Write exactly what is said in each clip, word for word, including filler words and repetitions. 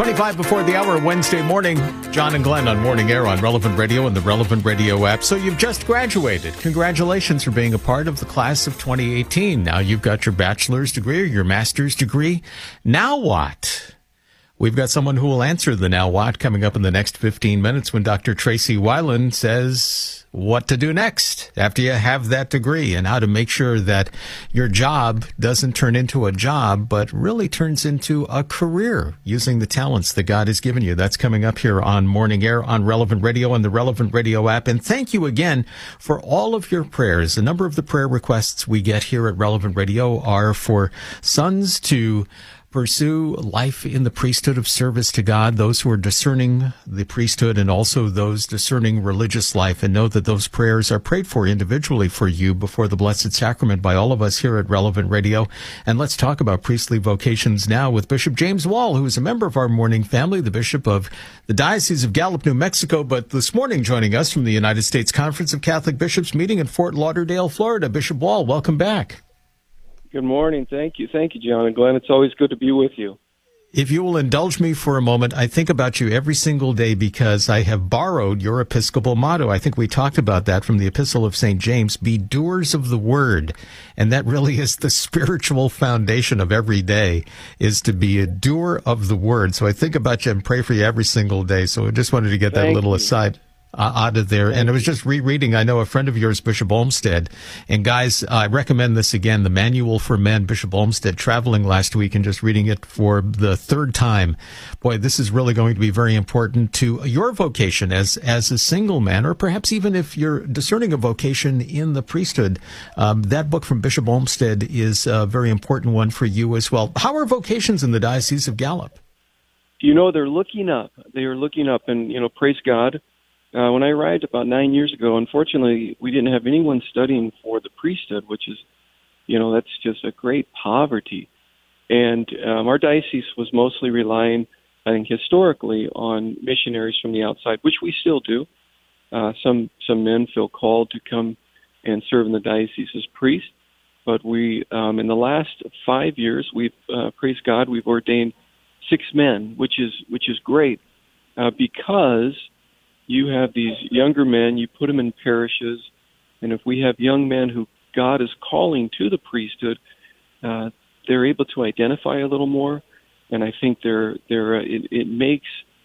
twenty-five before the hour, Wednesday morning. John and Glenn on Morning Air on Relevant Radio and the Relevant Radio app. So you've just graduated. Congratulations for being a part of the class of twenty eighteen. Now you've got your bachelor's degree or your master's degree. Now what? We've got someone who will answer the now what coming up in the next fifteen minutes when Doctor Tracy Weiland says what to do next after you have that degree and how to make sure that your job doesn't turn into a job, but really turns into a career using the talents that God has given you. That's coming up here on Morning Air on Relevant Radio and the Relevant Radio app. And thank you again for all of your prayers. A number of the prayer requests we get here at Relevant Radio are for sons to pursue life in the priesthood of service to God, those who are discerning the priesthood and also those discerning religious life, and know that those prayers are prayed for individually for you before the Blessed Sacrament by all of us here at Relevant Radio. And let's talk about priestly vocations now with Bishop James Wall, who is a member of our morning family, the Bishop of the Diocese of Gallup, New Mexico, but this morning joining us from the United States Conference of Catholic Bishops meeting in Fort Lauderdale, Florida. Bishop Wall, welcome back. Good morning. Thank you. Thank you, John and Glenn. It's always good to be with you. If you will indulge me for a moment, I think about you every single day because I have borrowed your Episcopal motto. I think we talked about that from the Epistle of Saint James, be doers of the word. And that really is the spiritual foundation of every day, is to be a doer of the word. So I think about you and pray for you every single day. So I just wanted to get that Thank little you. aside. Uh, out of there. And I was just rereading, I know a friend of yours, Bishop Olmsted, and guys, I recommend this again, the Manual for Men, Bishop Olmsted, traveling last week and just reading it for the third time. Boy, this is really going to be very important to your vocation as as a single man, or perhaps even if you're discerning a vocation in the priesthood. Um, that book from Bishop Olmsted is a very important one for you as well. How are vocations in the Diocese of Gallup? You know, they're looking up. They are looking up, and, you know, praise God. Uh, when I arrived about nine years ago, unfortunately, we didn't have anyone studying for the priesthood, which is, you know, that's just a great poverty. And um, our diocese was mostly relying, I think, historically on missionaries from the outside, which we still do. Uh, some some men feel called to come and serve in the diocese as priests. But we, um, in the last five years, we've, uh, praise God, we've ordained six men, which is which is great, uh, because you have these younger men, you put them in parishes, and if we have young men who God is calling to the priesthood, uh, they're able to identify a little more, and I think they're, they're, uh, it, it makes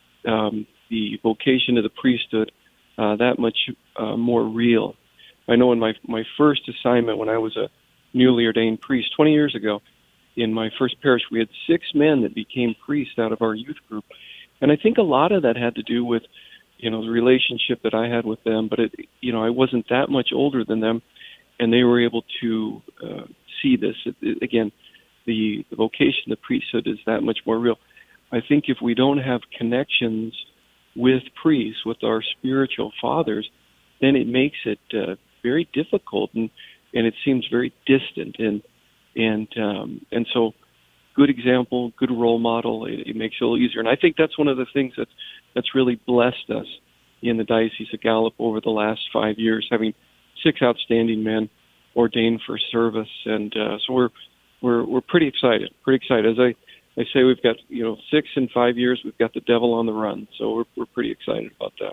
um, the vocation of the priesthood uh, that much uh, more real. I know in my, my first assignment when I was a newly ordained priest twenty years ago, in my first parish, we had six men that became priests out of our youth group, and I think a lot of that had to do with you know, the relationship that I had with them, but it, you know, I wasn't that much older than them, and they were able to uh, see this. It, it, again, the, the vocation, the priesthood is that much more real. I think if we don't have connections with priests, with our spiritual fathers, then it makes it uh, very difficult, and, and it seems very distant, and and um, and so good example, good role model, it, it makes it a little easier. And I think that's one of the things that's that's really blessed us in the Diocese of Gallup over the last five years, having six outstanding men ordained for service. And uh, so we're we're we're pretty excited, pretty excited. As I, I say, we've got, you know, six in five years, we've got the devil on the run. So we're we're pretty excited about that.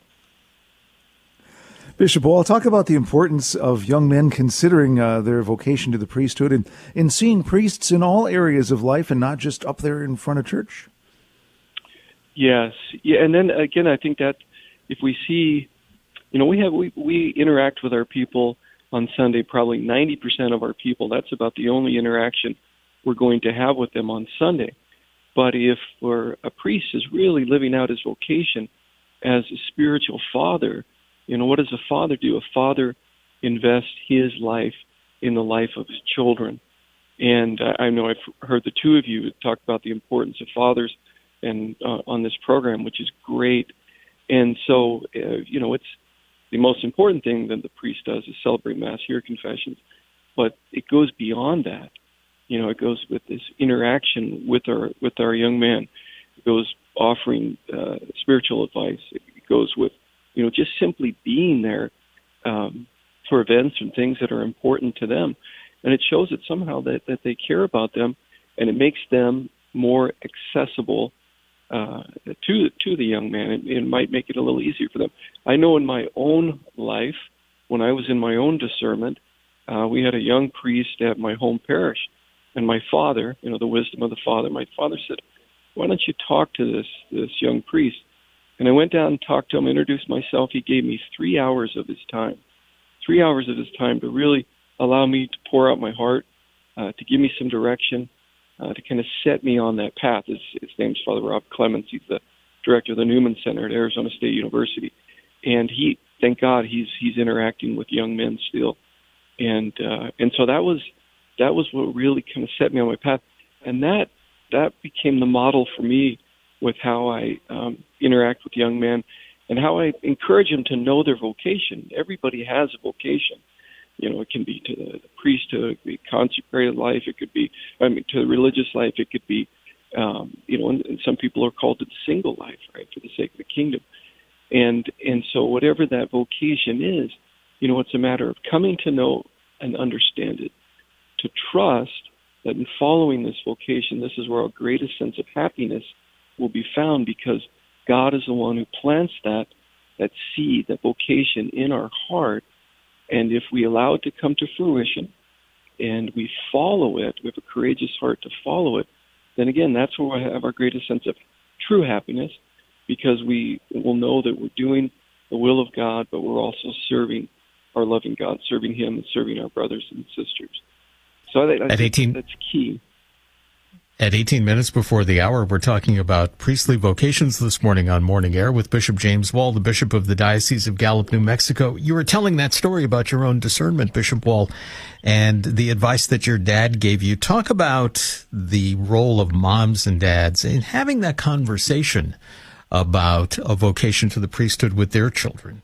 Bishop Wall, talk about the importance of young men considering uh, their vocation to the priesthood and in seeing priests in all areas of life and not just up there in front of church. Yes, yeah, and then again, I think that if we see, you know, we have we, we interact with our people on Sunday, probably ninety percent of our people. That's about the only interaction we're going to have with them on Sunday. But if we're, a priest is really living out his vocation as a spiritual father, you know, what does a father do? A father invests his life in the life of his children. And uh, I know I've heard the two of you talk about the importance of fathers and uh, on this program, which is great. And so, uh, you know, it's the most important thing that the priest does is celebrate Mass, hear confessions. But it goes beyond that. You know, it goes with this interaction with our with our young men. It goes offering uh, spiritual advice. It goes with, you know, just simply being there um, for events and things that are important to them. And it shows that somehow that, that they care about them, and it makes them more accessible uh, to to the young man. It, it might make it a little easier for them. I know in my own life, when I was in my own discernment, uh, we had a young priest at my home parish, and my father, you know, the wisdom of the father, my father said, "Why don't you talk to this this young priest?" And I went down and talked to him, introduced myself. He gave me three hours of his time, three hours of his time to really allow me to pour out my heart, uh, to give me some direction, uh, to kind of set me on that path. His, his name's Father Rob Clements. He's the director of the Newman Center at Arizona State University. And he, thank God, he's he's interacting with young men still. And uh, and so that was that was what really kind of set me on my path. And that that became the model for me with how I um, interact with young men and how I encourage them to know their vocation. Everybody has a vocation. You know, it can be to the priesthood, it could be consecrated life, it could be, I mean, to the religious life, it could be, um, you know, and, and some people are called to the single life, right, for the sake of the kingdom. And and so whatever that vocation is, you know, it's a matter of coming to know and understand it, to trust that in following this vocation, this is where our greatest sense of happiness will be found, because God is the one who plants that that seed, that vocation in our heart. And if we allow it to come to fruition and we follow it, we have a courageous heart to follow it, then again, that's where we have our greatest sense of true happiness, because we will know that we're doing the will of God, but we're also serving our loving God, serving Him and serving our brothers and sisters. So I, I At think eighteen that's key. At eighteen minutes before the hour, we're talking about priestly vocations this morning on Morning Air with Bishop James Wall, the Bishop of the Diocese of Gallup, New Mexico. You were telling that story about your own discernment, Bishop Wall, and the advice that your dad gave you. Talk about the role of moms and dads in having that conversation about a vocation to the priesthood with their children.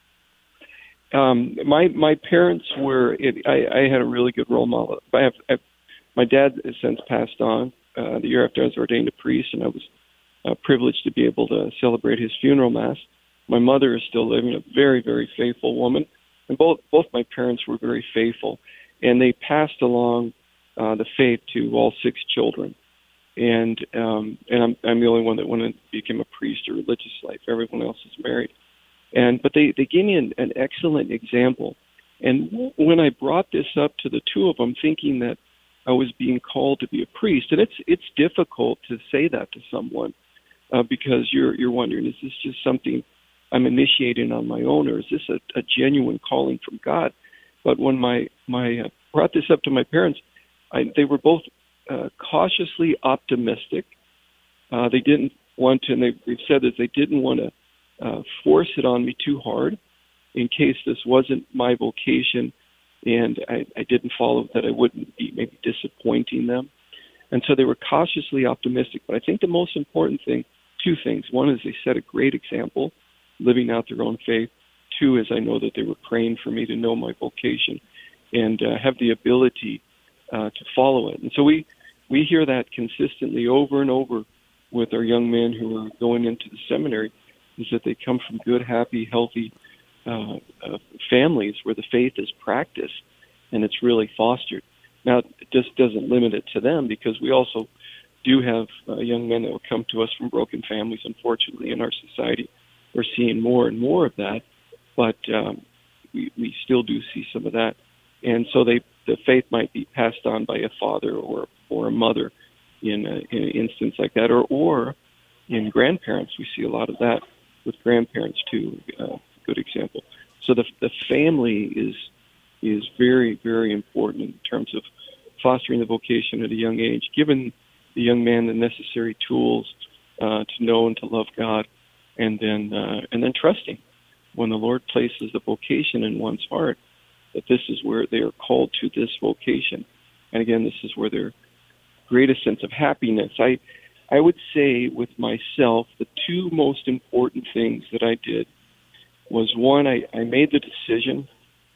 Um, my my parents were. It, I, I had a really good role model. I have, I have, my dad has since passed on. Uh, the year after I was ordained a priest, and I was uh, privileged to be able to celebrate his funeral mass. My mother is still living, a very, very faithful woman, and both both my parents were very faithful, and they passed along uh, the faith to all six children. And um, and I'm I'm the only one that went and became a priest or religious life. Everyone else is married, and but they they gave me an, an excellent example. And when I brought this up to the two of them, thinking that I was being called to be a priest, and it's it's difficult to say that to someone uh, because you're you're wondering, is this just something I'm initiating on my own, or is this a, a genuine calling from God? But when my my uh, brought this up to my parents, I, they were both uh, cautiously optimistic. Uh, they didn't want to, and they, they've said that they didn't want to uh, force it on me too hard, in case this wasn't my vocation. And I, I didn't follow, that I wouldn't be maybe disappointing them. And so they were cautiously optimistic. But I think the most important thing, two things. One is they set a great example, living out their own faith. Two is I know that they were praying for me to know my vocation and uh, have the ability uh, to follow it. And so we, we hear that consistently over and over with our young men who are going into the seminary, is that they come from good, happy, healthy Uh, uh, families where the faith is practiced and it's really fostered. Now, it just doesn't limit it to them, because we also do have uh, young men that will come to us from broken families. Unfortunately, in our society, we're seeing more and more of that, but um, we, we still do see some of that. And so they, the faith might be passed on by a father or or a mother in, a, in an instance like that, or, or in grandparents. We see a lot of that with grandparents too. Uh, good example. So the the family is is very, very important in terms of fostering the vocation at a young age, giving the young man the necessary tools uh, to know and to love God, and then uh, and then trusting when the Lord places the vocation in one's heart, that this is where they are called to this vocation. And again, this is where their greatest sense of happiness. I I would say with myself, the two most important things that I did was, one, I, I made the decision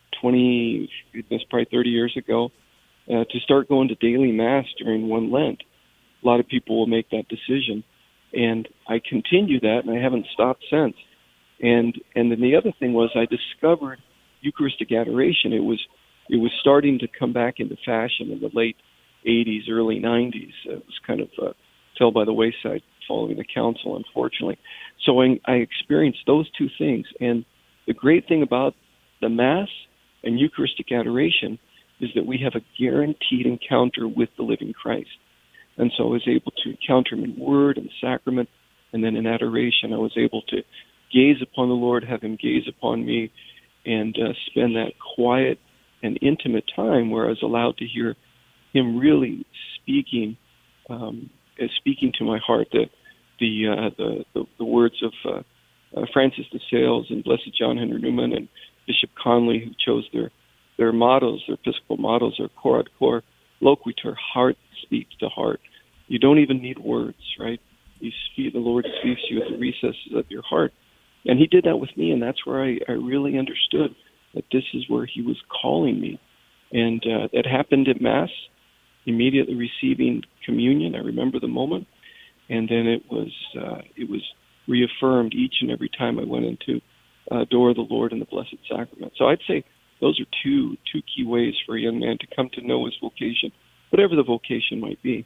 twenty, goodness, probably thirty years ago, uh, to start going to daily Mass during one Lent. A lot of people will make that decision, and I continue that, and I haven't stopped since. And and then the other thing was, I discovered Eucharistic adoration. It was it was starting to come back into fashion in the late eighties, early nineties. It was kind of uh, fell by the wayside following the council, unfortunately. So I, I experienced those two things. And the great thing about the Mass and Eucharistic adoration is that we have a guaranteed encounter with the living Christ. And so I was able to encounter him in word and sacrament, and then in adoration I was able to gaze upon the Lord, have him gaze upon me, and uh, spend that quiet and intimate time where I was allowed to hear him really speaking, um, uh, speaking to my heart. The the uh, the, the the words of uh, uh, Francis de Sales and Blessed John Henry Newman and Bishop Conley, who chose their their mottos, their Episcopal mottos, are cor ad cor, loquitur, heart speaks to heart. You don't even need words, right? You speak, the Lord speaks to you at the recesses of your heart. And he did that with me, and that's where I, I really understood that this is where he was calling me. And uh, that happened at Mass, immediately receiving communion. I remember the moment. And then it was uh, it was reaffirmed each and every time I went into uh, adore the Lord in the Blessed Sacrament. So I'd say those are two two key ways for a young man to come to know his vocation, whatever the vocation might be.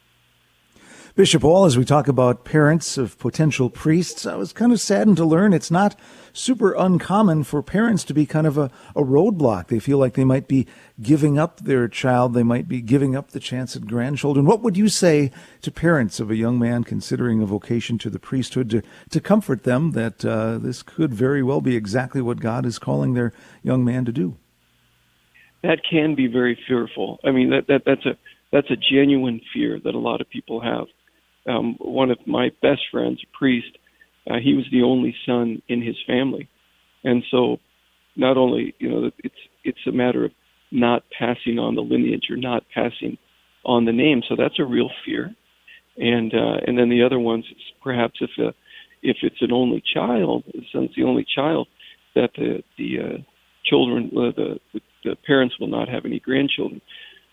Bishop Wall, as we talk about parents of potential priests, I was kind of saddened to learn it's not super uncommon for parents to be kind of a, a roadblock. They feel like they might be giving up their child. They might be giving up the chance at grandchildren. What would you say to parents of a young man considering a vocation to the priesthood to, to comfort them that uh, this could very well be exactly what God is calling their young man to do? That can be very fearful. I mean, that, that that's a that's a genuine fear that a lot of people have. Um, one of my best friends, a priest, uh, he was the only son in his family. And so not only, you know, it's it's a matter of not passing on the lineage or not passing on the name. So that's a real fear. And uh, and then the other ones, is perhaps if a, if it's an only child, the son's the only child, that the the uh, children, uh, the, the parents will not have any grandchildren.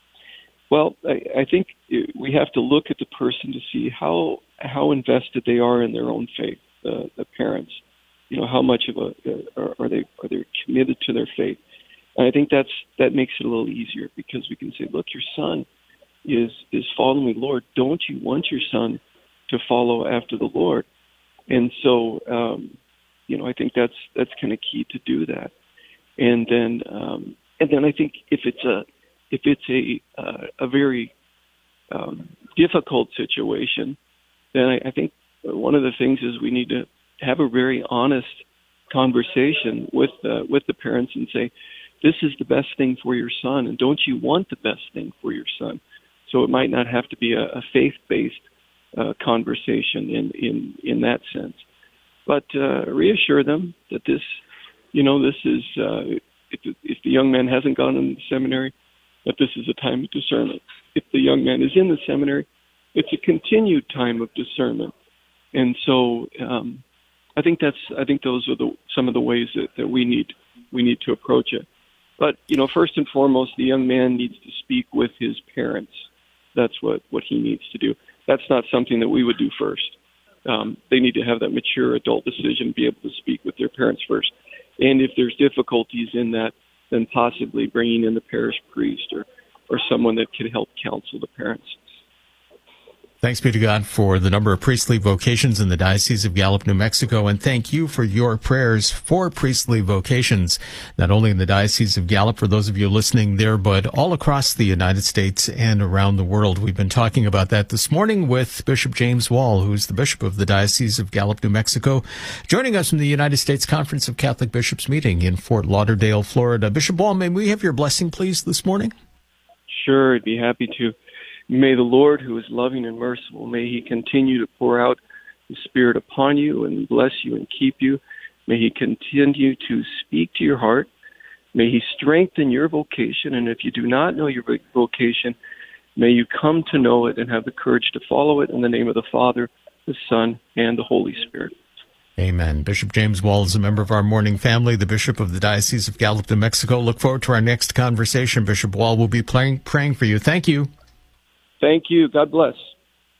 Well, I, I think we have to look at the person to see how how invested they are in their own faith. The, the parents, you know, how much of a are, are they are they committed to their faith? And I think that's that makes it a little easier because we can say, look, your son is is following the Lord. Don't you want your son to follow after the Lord? And so, um, you know, I think that's that's kind of key to do that. And then um, and then I think if it's a If it's a uh, a very um, difficult situation, then I, I think one of the things is we need to have a very honest conversation with uh, with the parents and say, this is the best thing for your son, and don't you want the best thing for your son? So it might not have to be a, a faith-based uh, conversation in, in, in that sense. But uh, reassure them that this, you know, this is, uh, if, if the young man hasn't gone in the seminary, that this is a time of discernment. If the young man is in the seminary, it's a continued time of discernment. And so um, I think that's I think those are the some of the ways that, that we need we need to approach it. But, you know, first and foremost, the young man needs to speak with his parents. That's what, what he needs to do. That's not something that we would do first. Um, they need to have that mature adult decision, be able to speak with their parents first. And if there's difficulties in that, then possibly bringing in the parish priest or, or someone that can help counsel the parents. Thanks be to God for the number of priestly vocations in the Diocese of Gallup, New Mexico, and thank you for your prayers for priestly vocations, not only in the Diocese of Gallup, for those of you listening there, but all across the United States and around the world. We've been talking about that this morning with Bishop James Wall, who's the Bishop of the Diocese of Gallup, New Mexico, joining us from the United States Conference of Catholic Bishops meeting in Fort Lauderdale, Florida. Bishop Wall, may we have your blessing, please, this morning? Sure, I'd be happy to. May the Lord, who is loving and merciful, may he continue to pour out his Spirit upon you and bless you and keep you. May he continue to speak to your heart. May he strengthen your vocation. And if you do not know your vocation, may you come to know it and have the courage to follow it in the name of the Father, the Son, and the Holy Spirit. Amen. Bishop James Wall is a member of our morning family, the Bishop of the Diocese of Gallup, New Mexico. Look forward to our next conversation. Bishop Wall will be praying, praying for you. Thank you. Thank you. God bless.